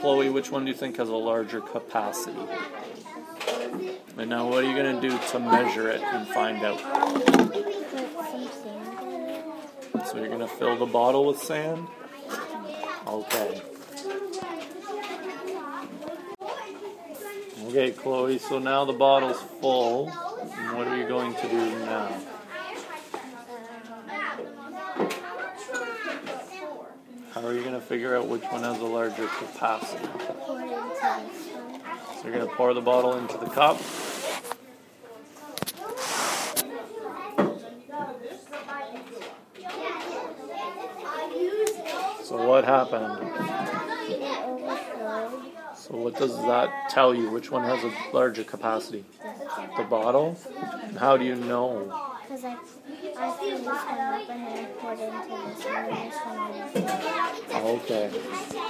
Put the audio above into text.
Chloe, which one do you think has a larger capacity? And now what are you going to do to measure it and find out? Put some sand in it. So you're going to fill the bottle with sand? Okay. Okay, Chloe, so now the bottle's full. And what are you going to do now? How are you going to figure out which one has a larger capacity? Pour it into this one. So you're going to pour the bottle into the cup. So what happened? It overflowed. So what does that tell you? Which one has a larger capacity? The bottle? And how do you know? Because I filled this one up and then I poured it into this one and this one overflowed. Okay.